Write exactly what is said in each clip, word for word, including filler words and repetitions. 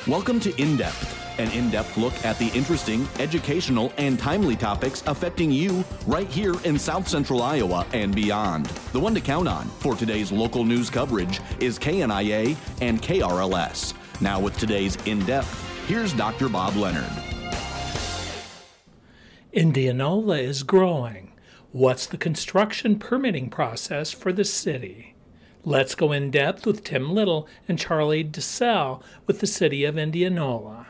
Welcome to In Depth, an in-depth look at the interesting, educational, and timely topics affecting you right here in South Central Iowa and beyond. The one to count on for today's local news coverage is K N I A and K R L S. Now with today's In Depth, here's Doctor Bob Leonard. Indianola is growing. What's the construction permitting process for the city? Let's go in depth with Tim Little and Charlie DeSalle with the city of Indianola.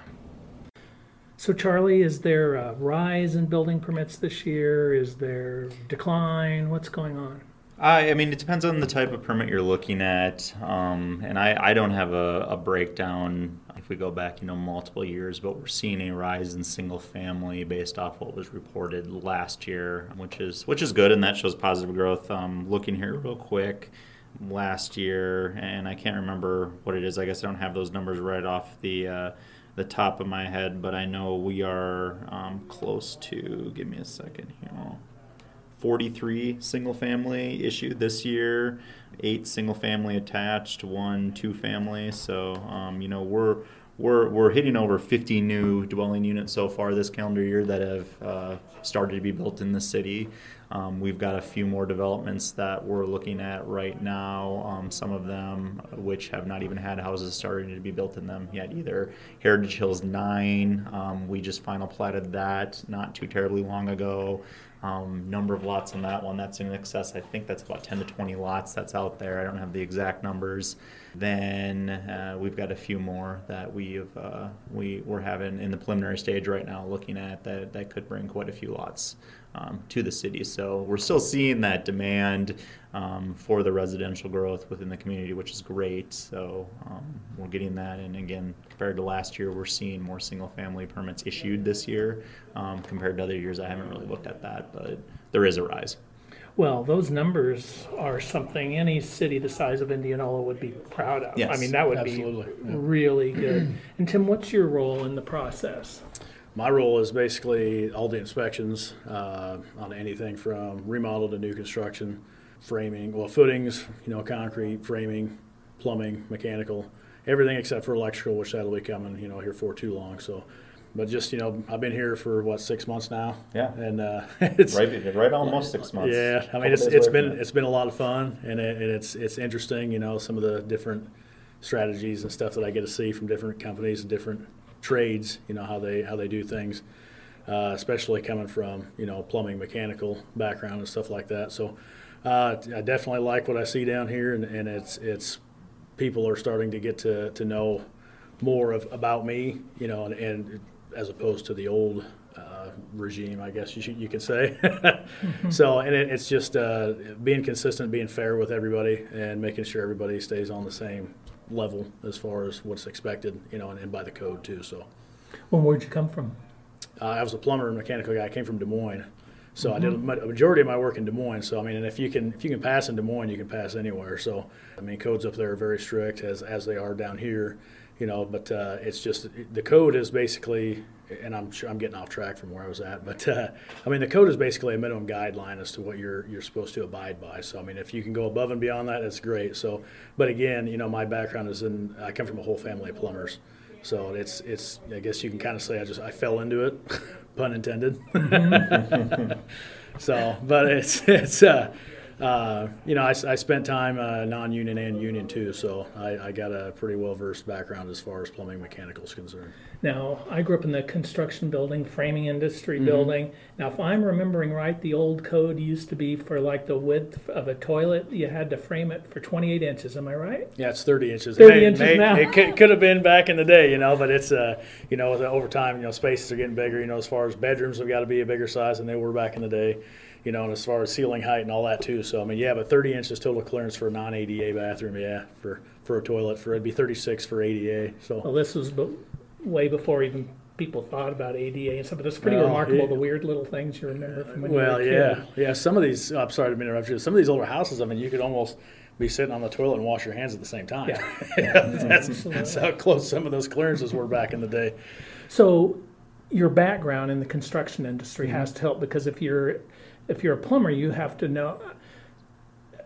So Charlie, is there a rise in building permits this year? Is there decline? What's going on? I, I mean, it depends on the type of permit you're looking at, um, and I, I don't have a, a breakdown if we go back, you know, multiple years, but we're seeing a rise in single family based off what was reported last year, which is which is good, and that shows positive growth. Um, looking here real quick, last year, and I can't remember what it is. I guess I don't have those numbers right off the uh, the top of my head, but I know we are um, close to. Give me a second here. forty-three single family issued this year, eight single family attached, one two family. So um, you know we're we're we're hitting over fifty new dwelling units so far this calendar year that have uh, started to be built in the city. Um, we've got a few more developments that we're looking at right now, um, some of them which have not even had houses starting to be built in them yet either. Heritage Hills nine, um, we just final platted that not too terribly long ago. Um, number of lots on that one, that's in excess, I think that's about ten to twenty lots that's out there. I don't have the exact numbers. Then uh, we've got a few more that we've, uh, we, we're having in the preliminary stage right now looking at that, that could bring quite a few lots um, to the city. So we're still seeing that demand um, for the residential growth within the community, which is great. So um, we're getting that, and again, compared to last year, we're seeing more single family permits issued this year um, compared to other years. I haven't really looked at that, but there is a rise. Well, those numbers are something any city the size of Indianola would be proud of. Yes, I mean, that would absolutely. be Yeah. really good. And Tim, what's your role in the process? My role is basically all the inspections uh, on anything from remodel to new construction, framing, well, footings, you know, concrete, framing, plumbing, mechanical, everything except for electrical, which that'll be coming, you know, here for too long. So, but just, you know, I've been here for what, six months now. Yeah. And uh, it's Right, right, almost six months. Yeah, I Couple mean, it's days it's away been from it. it's been a lot of fun, and, it, and it's it's interesting, you know, some of the different strategies and stuff that I get to see from different companies and different trades, you know, how they how they do things, uh, especially coming from, you know, plumbing, mechanical background and stuff like that. So uh, I definitely like what I see down here, and, and it's it's people are starting to get to, to know more of about me, you know, and, and as opposed to the old uh, regime, I guess you should, you could say. mm-hmm. So, and it, it's just uh, being consistent, being fair with everybody, and making sure everybody stays on the same level as far as what's expected, you know, and, and by the code too. So, Well, where'd you come from? uh, I was a plumber and mechanical guy. I came from Des Moines, so Mm-hmm. I did a, ma- a majority of my work in Des Moines. So, I mean, and if you can if you can pass in Des Moines, you can pass anywhere. So, I mean, codes up there are very strict as as they are down here, you know. But uh, it's just the code is basically, and I'm sure I'm getting off track from where I was at, but uh, I mean, the code is basically a minimum guideline as to what you're you're supposed to abide by. So, I mean, if you can go above and beyond that, that's great. So, but again, you know, my background is in I come from a whole family of plumbers, so it's it's I guess you can kind of say I just I fell into it, pun intended. So, but it's it's uh, uh, you know I, I spent time uh, non-union and union too, so I, I got a pretty well-versed background as far as plumbing mechanical is concerned. Now, I grew up in the construction building, framing industry Mm-hmm. building. Now, if I'm remembering right, the old code used to be for like the width of a toilet, you had to frame it for twenty-eight inches. Am I right? Yeah, it's thirty inches. thirty It inches may- now. It could, could have been back in the day, you know, but it's, uh, you know, with- over time, you know, spaces are getting bigger, you know, as far as bedrooms have got to be a bigger size than they were back in the day, you know, and as far as ceiling height and all that too. So, I mean, yeah, but thirty inches total clearance for a non-A D A bathroom, yeah, for, for a toilet, for it'd be thirty-six for A D A. So, Well, this was b- way before even people thought about A D A and stuff, but it's pretty Well, remarkable, yeah. the weird little things you remember from when well, you were a yeah, kid. yeah. Some of these, oh, I'm sorry to interrupt you. Some of these older houses, I mean, you could almost be sitting on the toilet and wash your hands at the same time. Yeah. that's, that's how close some of those clearances were back in the day. So your background in the construction industry Mm-hmm. has to help, because if you're if you're a plumber, you have to know.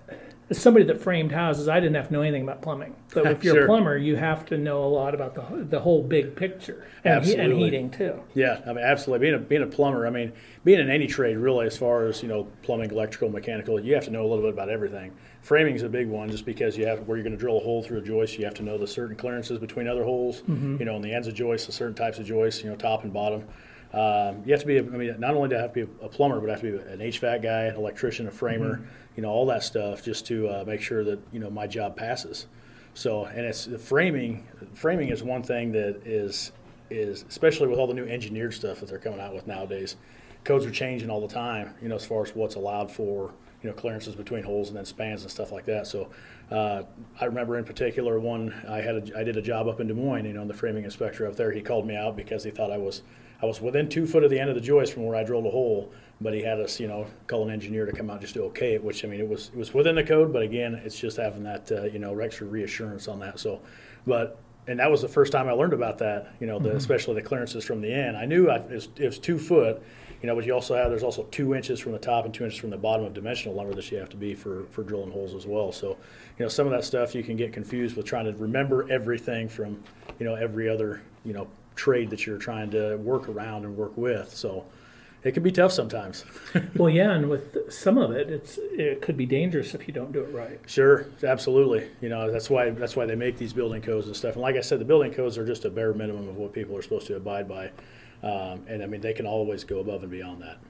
as somebody that framed houses, I didn't have to know anything about plumbing. But if you're Sure. a plumber, you have to know a lot about the the whole big picture and, he, and Absolutely. heating too. Yeah, I mean, absolutely. Being a being a plumber, I mean, being in any trade really, as far as you know, plumbing, electrical, mechanical, you have to know a little bit about everything. Framing is a big one, just because you have where you're going to drill a hole through a joist, you have to know the certain clearances between other holes. Mm-hmm. You know, on the ends of joists, the certain types of joists, you know, top and bottom. Um, you have to be, I mean, not only do you have to be a plumber, but have to be an H V A C guy, an electrician, a framer, mm-hmm. you know, all that stuff, just to uh, make sure that you know my job passes. So, and it's the framing. Framing is one thing that is is especially with all the new engineered stuff that they're coming out with nowadays. Codes are changing all the time, you know, as far as what's allowed for, you know, clearances between holes and then spans and stuff like that. So, uh, I remember in particular one I had a, I did a job up in Des Moines, you know, and the framing inspector up there, he called me out because he thought I was I was within two foot of the end of the joist from where I drilled a hole, but he had us, you know, call an engineer to come out just to okay it, which, I mean, it was it was within the code, but again, it's just having that, uh, you know, extra reassurance on that. So, but, and that was the first time I learned about that, you know, the, mm-hmm. especially the clearances from the end. I knew I, it, was, it was two foot, you know, but you also have, there's also two inches from the top and two inches from the bottom of dimensional lumber that you have to be for, for drilling holes as well. So, you know, some of that stuff you can get confused with trying to remember everything from, you know, every other, you know, trade that you're trying to work around and work with. So it can be tough sometimes. Well, yeah, and with some of it, it's it could be dangerous if you don't do it right. Sure, absolutely. You know, that's why that's why they make these building codes and stuff. And like I said, the building codes are just a bare minimum of what people are supposed to abide by. Um, and I mean, they can always go above and beyond that.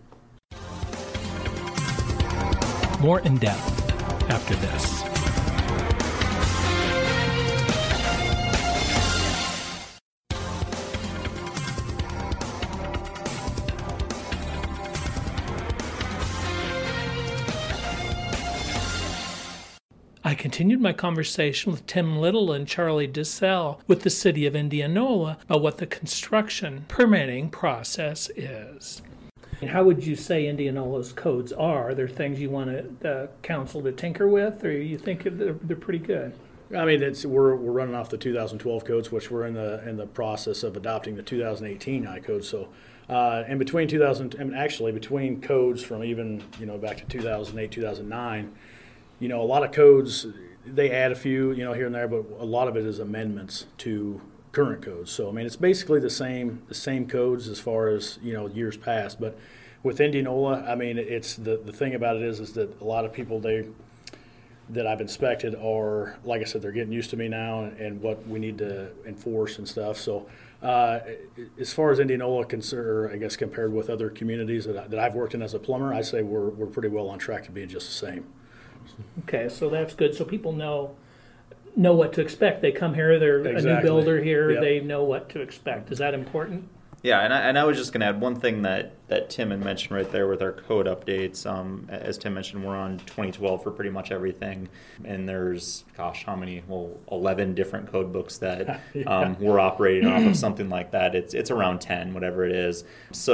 More in depth after this. I continued my conversation with Tim Little and Charlie DeSalle with the City of Indianola about what the construction permitting process is. How would you say Indianola's codes are? Are there things you want the council to tinker with, or you think they're, they're pretty good? I mean, it's we're we're running off the two thousand twelve codes, which we're in the in the process of adopting the two thousand eighteen I codes. So, uh, and between two thousand, I mean, actually between codes from even you know back to two thousand eight, two thousand nine. You know, a lot of codes, they add a few, you know, here and there, but a lot of it is amendments to current codes. So, I mean, it's basically the same the same codes as far as, you know, years past. But with Indianola, I mean, it's the, the thing about it is is that a lot of people they that I've inspected are, like I said, they're getting used to me now and, and what we need to enforce and stuff. So, uh, as far as Indianola concerned, I guess compared with other communities that, I, that I've worked in as a plumber, I say we're we're pretty well on track to being just the same. Okay, so that's good. So people know know what to expect. They come here, they're Exactly. a new builder here, Yep. they know what to expect. Is that important? Yeah, and I, and I was just going to add one thing that, that Tim had mentioned right there with our code updates. Um, as Tim mentioned, we're on twenty twelve for pretty much everything. And there's, gosh, how many? Well, eleven different code books that yeah. um, we're operating off of, something like that. It's it's around ten, whatever it is.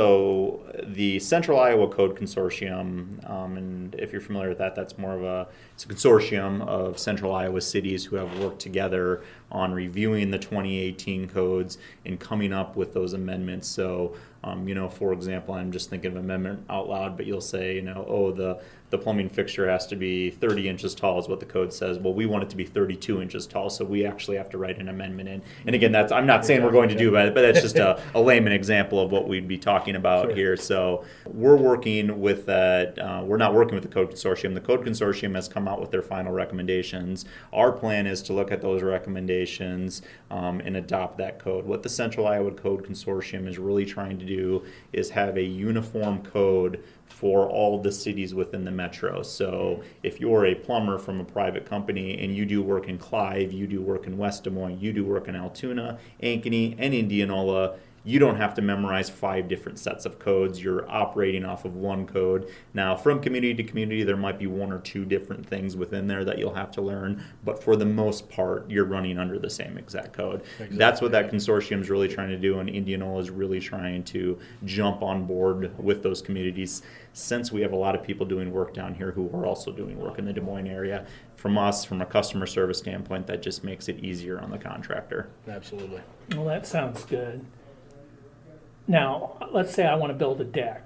So the Central Iowa Code Consortium, um, and if you're familiar with that, that's more of a, it's a consortium of Central Iowa cities who have worked together on reviewing the twenty eighteen codes and coming up with those amendments. So, um, you know, for example, I'm just thinking of amendment out loud, but you'll say, you know, oh, the, the plumbing fixture has to be thirty inches tall is what the code says. Well, we want it to be thirty-two inches tall, so we actually have to write an amendment in. And again, that's I'm not saying we're going to do that, but that's just a, a layman example of what we'd be talking about Sure. here. So we're working with that. Uh, we're not working with the Code Consortium. The Code Consortium has come out with their final recommendations. Our plan is to look at those recommendations um, and adopt that code. What the Central Iowa Code Consortium is really trying to do is have a uniform code for all the cities within the metro. So if you're a plumber from a private company and you do work in Clive, you do work in West Des Moines, you do work in Altoona, Ankeny, and Indianola, you don't have to memorize five different sets of codes. You're operating off of one code. Now, from community to community, there might be one or two different things within there that you'll have to learn, but for the most part, you're running under the same exact code. Exactly. That's what that consortium is really trying to do, and Indianola is really trying to jump on board with those communities, since we have a lot of people doing work down here who are also doing work in the Des Moines area. From us, from a customer service standpoint, that just makes it easier on the contractor. Absolutely. Well, that sounds good. Now, let's say I want to build a deck.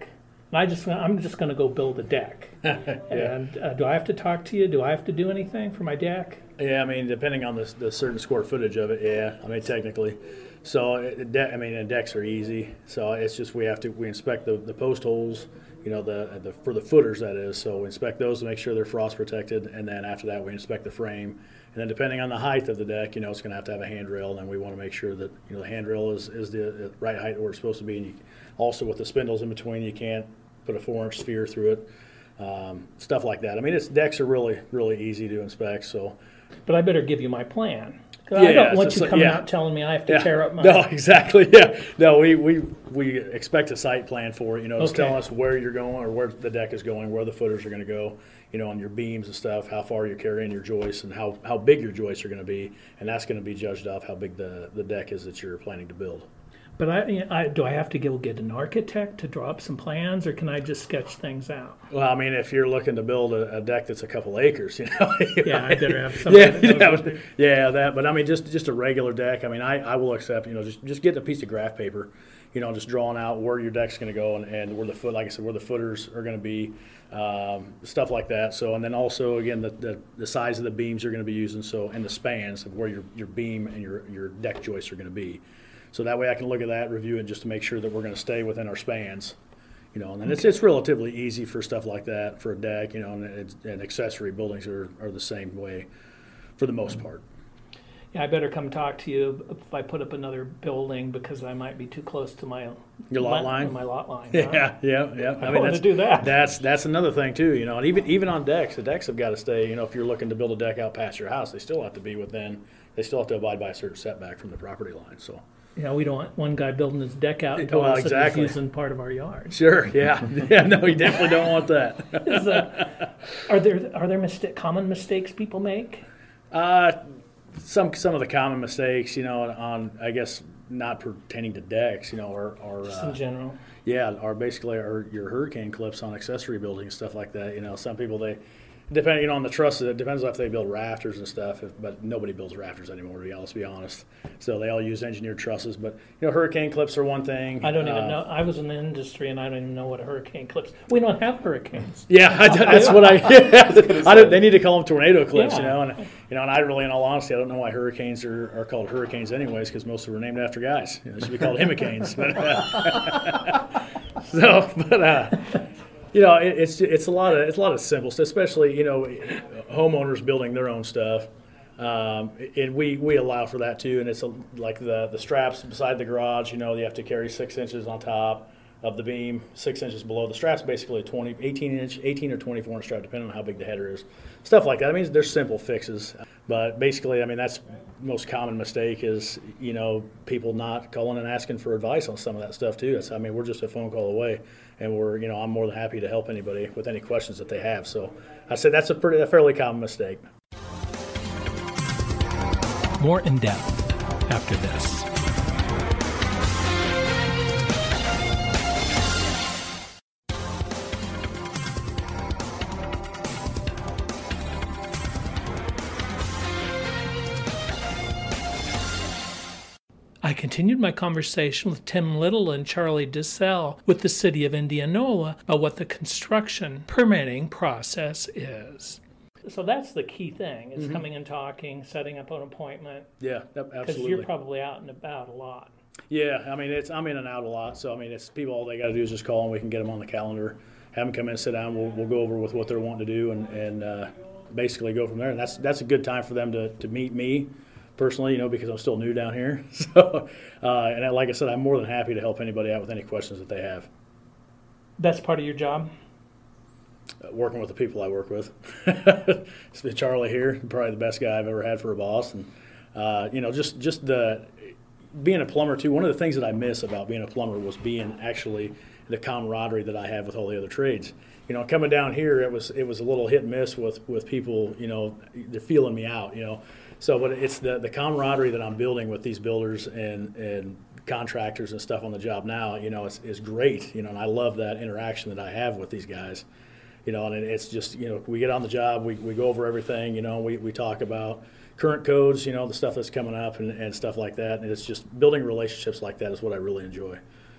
and I just I'm just going to go build a deck. Yeah. And uh, do I have to talk to you? Do I have to do anything for my deck? Yeah, I mean, depending on the, the certain square footage of it, yeah. I mean, technically. So, it, de- I mean, and decks are easy. So it's just we have to we inspect the, the post holes, you know, the, the for the footers, that is. So we inspect those to make sure they're frost protected, and then after that we inspect the frame. And then depending on the height of the deck, you know, it's going to have to have a handrail, and then we want to make sure that, you know, the handrail is, is the right height where it's supposed to be. And you, also with the spindles in between, you can't put a four-inch sphere through it. Um, stuff like that. I mean, it's decks are really, really easy to inspect. So, but I better give you my plan. Yeah, I don't want so, you coming yeah. out telling me I have to yeah. tear up my. No, exactly. Yeah. No, we, we, we expect a site plan for it. You know, it's Okay. telling us where you're going or where the deck is going, where the footers are going to go. You know, on your beams and stuff, how far you're carrying your joists, and how, how big your joists are going to be, and that's going to be judged off how big the, the deck is that you're planning to build. But I, I do I have to go get an architect to draw up some plans, or can I just sketch things out? Well, I mean, if you're looking to build a, a deck that's a couple acres, you know. Yeah, I better have somebody. yeah, that knows yeah, what but, to- yeah, that. But I mean, just just a regular deck. I mean, I, I will accept. You know, just just get a piece of graph paper. You know, just drawing out where your deck's going to go and, and where the foot, like I said, where the footers are going to be, um, stuff like that. So, and then also again the, the, the size of the beams you're going to be using. So, and the spans of where your, your beam and your your deck joists are going to be. So that way I can look at that, review it, just to make sure that we're going to stay within our spans. You know, and then it's it's relatively easy for stuff like that for a deck. You know, and, it's, and accessory buildings are, are the same way for the most part. Yeah, I better come talk to you if I put up another building because I might be too close to my Your lot line? My lot line. Yeah, huh? yeah, yeah. I don't want to do that. That's that's another thing too. You know, and even even on decks, the decks have got to stay. You know, if you're looking to build a deck out past your house, they still have to be within. They still have to abide by a certain setback from the property line. So. Yeah, we don't want one guy building his deck out and told Well, us that exactly. he's using part of our yard. Sure. Yeah. Yeah. No, you definitely don't want that. Is that- are there are there mista- common mistakes people make? Uh, some some of the common mistakes, you know, on I guess not pertaining to decks, you know, are, are Just uh, in general. yeah, are basically are your hurricane clips on accessory buildings, stuff like that. You know, some people they depending you know, on the trusses. It depends on if they build rafters and stuff, if, but nobody builds rafters anymore. To be honest, to be honest, so they all use engineered trusses. But you know, hurricane clips are one thing. I don't even Uh, know. I was in the industry and I don't even know what a hurricane clips. We don't have hurricanes. Yeah, I, that's what I. I don't, they need to call them tornado clips, you Yeah. know. And you know, and I really, in all honesty, I don't know why hurricanes are, are called hurricanes, anyways, because most of them are named after guys. You know, they should be called himicanes. But uh, so, but uh, you know, it, it's it's a lot of it's a lot of simple stuff, especially you know, homeowners building their own stuff. Um, and we, we allow for that too. And it's a, like the the straps beside the garage. You know, you have to carry six inches on top of the beam, six inches below. The strap's basically a twenty, eighteen inch, eighteen or twenty-four inch strap, depending on how big the header is. Stuff like that. I mean, there's simple fixes, but basically, I mean, that's the most common mistake is, you know, people not calling and asking for advice on some of that stuff too. It's, I mean, we're just a phone call away, and we're, you know, I'm more than happy to help anybody with any questions that they have. So I say that's a pretty, a fairly common mistake. More in depth after this. I continued my conversation with Tim Little and Charlie DeSalle with the City of Indianola about what the construction permitting process is. So that's the key thing, is Mm-hmm. coming and talking, setting up an appointment, Yeah, yep, because absolutely. you're probably out and about a lot. Yeah, I mean, it's I'm in and out a lot, so I mean, it's people. All they got to do is just call, and we can get them on the calendar, have them come in, sit down. We'll, we'll go over with what they're wanting to do, and and uh, basically go from there. And that's that's a good time for them to, to meet me personally, you know, because I'm still new down here. So, uh, and like I said, I'm more than happy to help anybody out with any questions that they have. That's part of your job? Uh, working with the people I work with, it's been Charlie here, probably the best guy I've ever had for a boss, and uh, you know, just just the. Being a plumber too, one of the things that I miss about being a plumber was being actually the camaraderie that I have with all the other trades. You know, coming down here, it was it was a little hit and miss with, with people. You know, they're feeling me out. You know, so but it's the, the camaraderie that I'm building with these builders and and contractors and stuff on the job now. You know, it's is great. You know, and I love that interaction that I have with these guys. You know, and it's just, you know, we get on the job, we, we go over everything. You know, we we talk about current codes, you know, the stuff that's coming up and, and stuff like that. And it's just building relationships like that is what I really enjoy.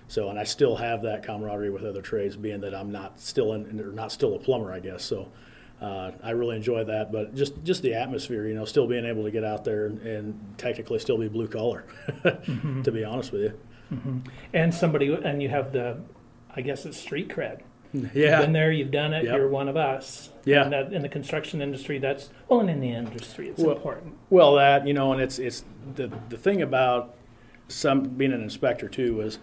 So, and I still have that camaraderie with other trades, being that I'm not still in, or not still a plumber, I guess. So, uh, I really enjoy that. But just just the atmosphere, you know, still being able to get out there and, and technically still be blue collar, mm-hmm. to be honest with you. Mm-hmm. And somebody, and you have the, I guess it's street cred. Yeah. You've been there, you've done it, yep. You're one of us. Yeah. And that, in the construction industry, that's, well, and in the industry, it's well, important. Well, that, you know, and it's it's the the thing about some being an inspector too is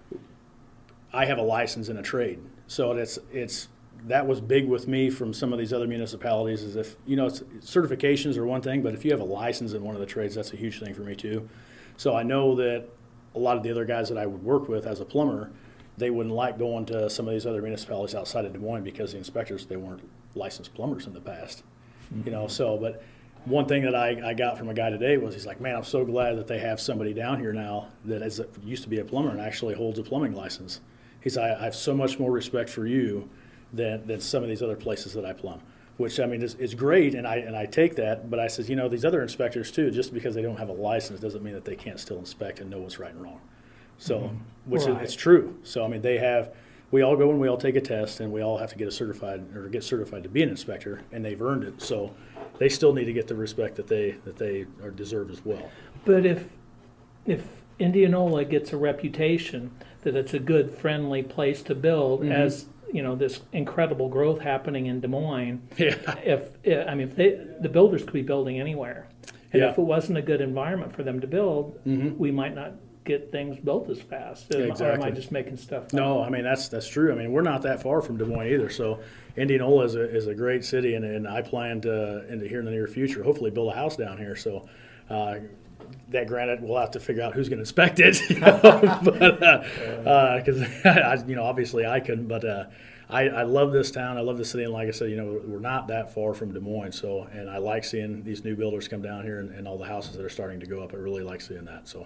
I have a license in a trade. So it's it's that was big with me from some of these other municipalities, is if, you know, it's, certifications are one thing, but if you have a license in one of the trades, that's a huge thing for me too. So I know that a lot of the other guys that I would work with as a plumber, they wouldn't like going to some of these other municipalities outside of Des Moines because the inspectors, they weren't licensed plumbers in the past. Mm-hmm. You know, so, but one thing that I, I got from a guy today was he's like, man, I'm so glad that they have somebody down here now that is, used to be a plumber and actually holds a plumbing license. He's like, I have so much more respect for you than, than some of these other places that I plumb, which, I mean, is, is great, and I and I take that, but I says, you know, these other inspectors too, just because they don't have a license doesn't mean that they can't still inspect and know what's right and wrong. So, mm-hmm. which right. is, it's true. So, I mean, they have, we all go and we all take a test, and we all have to get a certified or get certified to be an inspector, and they've earned it. So, they still need to get the respect that they that they are deserve as well. But if if Indianola gets a reputation that it's a good, friendly place to build, mm-hmm. as you know, this incredible growth happening in Des Moines. Yeah. If I mean, if they, the builders could be building anywhere, and yeah. if it wasn't a good environment for them to build, mm-hmm. we might not get things built as fast. Yeah, exactly. Or am I just making stuff up? No, I mean, that's that's true. I mean, we're not that far from Des Moines either. So Indianola is a, is a great city, and, and I plan to, into here in the near future, hopefully build a house down here. So uh, that granted, we'll have to figure out who's going to inspect it. You know? But because uh, uh, you know, obviously I couldn't. But uh, I, I love this town. I love the city, and like I said, you know, we're not that far from Des Moines. So, and I like seeing these new builders come down here, and, and all the houses that are starting to go up. I really like seeing that. So.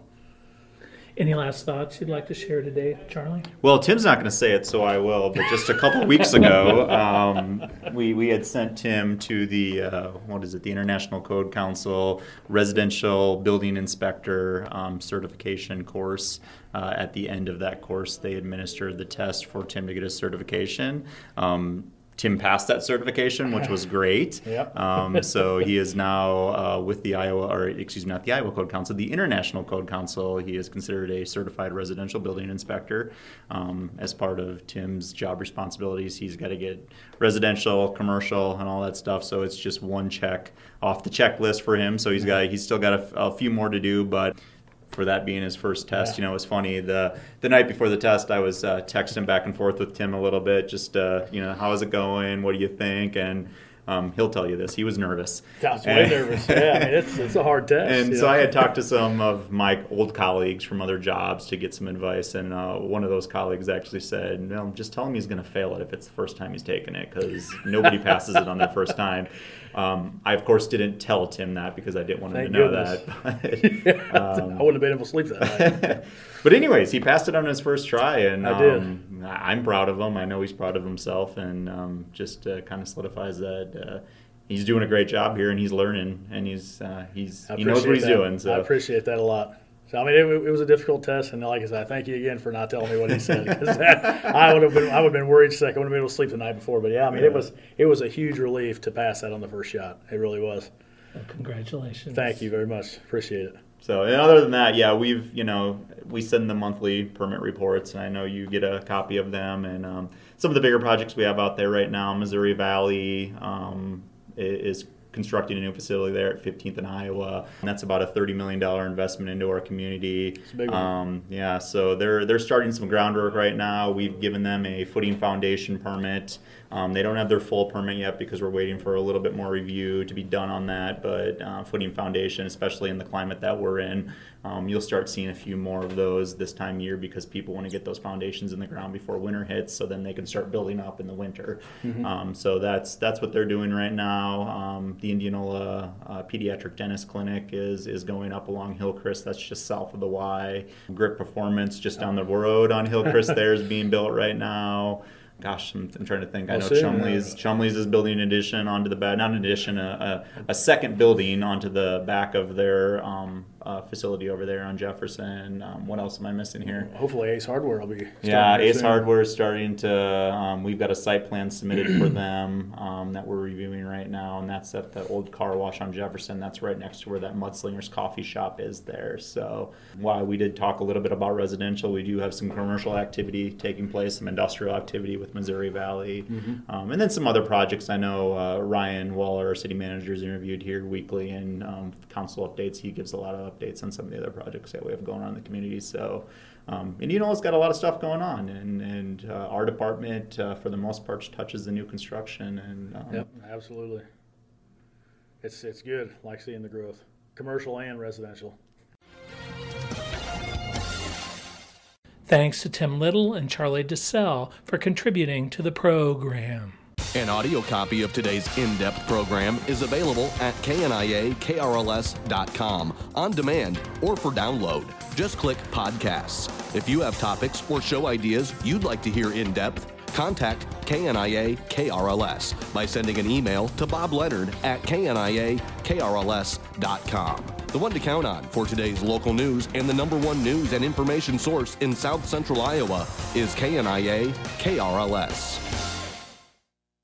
Any last thoughts you'd like to share today, Charlie? Well, Tim's not going to say it, so I will. But just a couple weeks ago, um, we we had sent Tim to the uh, what is it? The International Code Council Residential Building Inspector um, certification course. Uh, at the end of that course, they administered the test for Tim to get his certification. Um, Tim passed that certification, which was great. Yep. um, so he is now uh, with the Iowa, or excuse me, not the Iowa Code Council, the International Code Council. He is considered a certified residential building inspector. Um, as part of Tim's job responsibilities, he's got to get residential, commercial, and all that stuff. So it's just one check off the checklist for him. So he's got, he's still got a, a few more to do, but. For that being his first test, yeah. You know, it was funny. The the night before the test, I was uh, texting back and forth with Tim a little bit, just, uh, you know, how is it going? What do you think? And um, he'll tell you this. He was nervous. I was way nervous. Yeah, I mean, it's, it's a hard test. And so know? I had talked to some of my old colleagues from other jobs to get some advice. And uh, one of those colleagues actually said, no, just tell him he's going to fail it if it's the first time he's taken it, because nobody passes it on their first time. Um, I, of course, didn't tell Tim that because I didn't want him Thank to know goodness. that. But, um, I wouldn't have been able to sleep that night. But anyways, he passed it on his first try, and I did. Um, I'm proud of him. I know he's proud of himself, and um, just uh, kind of solidifies that uh, he's doing a great job here, and he's learning, and he's uh, he's he knows what he's that. doing. So I appreciate that a lot. So I mean, it, it was a difficult test, and like I said, thank you again for not telling me what he said, because I would have been I would have been worried sick. I wouldn't have been able to sleep the night before. But yeah, I mean, yeah. it was it was a huge relief to pass that on the first shot. It really was. Well, congratulations. Thank you very much. Appreciate it. So, and other than that, yeah, we've, you know, we send the monthly permit reports, and I know you get a copy of them. And um, some of the bigger projects we have out there right now, Missouri Valley um, is constructing a new facility there at fifteenth and Iowa. And that's about a thirty million dollars investment into our community. It's a big one. Um, yeah, so they're they're starting some groundwork right now. We've given them a footing foundation permit. Um, they don't have their full permit yet because we're waiting for a little bit more review to be done on that. But uh, footing foundation, especially in the climate that we're in, um, you'll start seeing a few more of those this time of year because people want to get those foundations in the ground before winter hits, so then they can start building up in the winter. Mm-hmm. Um, so that's that's what they're doing right now. Um, the Indianola uh, Pediatric Dentist Clinic is is going up along Hillcrest. That's just south of the Y. Grip Performance just down the road on Hillcrest there is being built right now. Gosh, I'm, I'm trying to think. I know Chumley's Chumley's is building an addition onto the back, not an addition, a, a, a second building onto the back of their um, uh, facility over there on Jefferson. Um, what else am I missing here? Hopefully Ace Hardware will be starting Yeah, here Ace soon. Hardware is starting to, um, we've got a site plan submitted for them um, that we're reviewing right now, and that's at the old car wash on Jefferson. That's right next to where that Mudslingers coffee shop is there. So while we did talk a little bit about residential, we do have some commercial activity taking place, some industrial activity with Missouri Valley, mm-hmm. um, and then some other projects. I know uh, Ryan Waller, our city manager, is interviewed here weekly, and um, council updates. He gives a lot of updates on some of the other projects that we have going on in the community. So, um, and you know, it's got a lot of stuff going on, and and uh, our department, uh, for the most part, touches the new construction. And um, yep, absolutely. It's it's good. Like seeing the growth, commercial and residential. Thanks to Tim Little and Charlie DeSalle for contributing to the program. An audio copy of today's in-depth program is available at K N I A K R L S dot com on demand or for download. Just click Podcasts. If you have topics or show ideas you'd like to hear in depth, contact K N I A K R L S by sending an email to Bob Leonard at K N I A K R L S dot com. The one to count on for today's local news and the number one news and information source in South Central Iowa is K N I A K R L S.